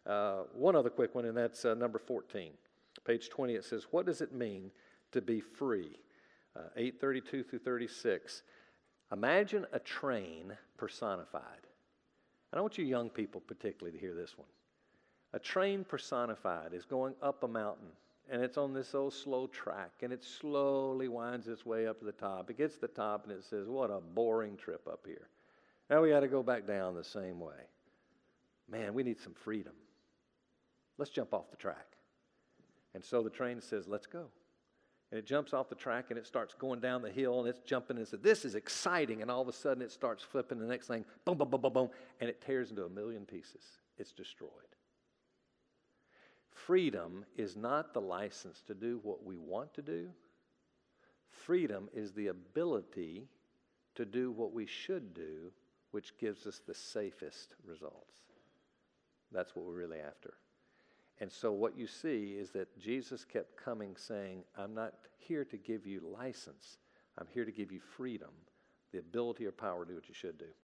One other quick one, and that's number 14. Page 20, it says, what does it mean to be free? 8:32 through 36. Imagine a train personified. And I want you young people particularly to hear this one. A train personified is going up a mountain, and it's on this old slow track, and it slowly winds its way up to the top. It gets to the top, and it says, what a boring trip up here. Now we got to go back down the same way. Man, we need some freedom. Let's jump off the track. And so the train says, let's go. And it jumps off the track, and it starts going down the hill, and it's jumping, and it says, this is exciting. And all of a sudden, it starts flipping. The next thing, boom, boom, boom, boom, boom, and it tears into a million pieces. It's destroyed. Freedom is not the license to do what we want to do. Freedom is the ability to do what we should do, which gives us the safest results. That's what we're really after. And so what you see is that Jesus kept coming saying, I'm not here to give you license. I'm here to give you freedom, the ability or power to do what you should do.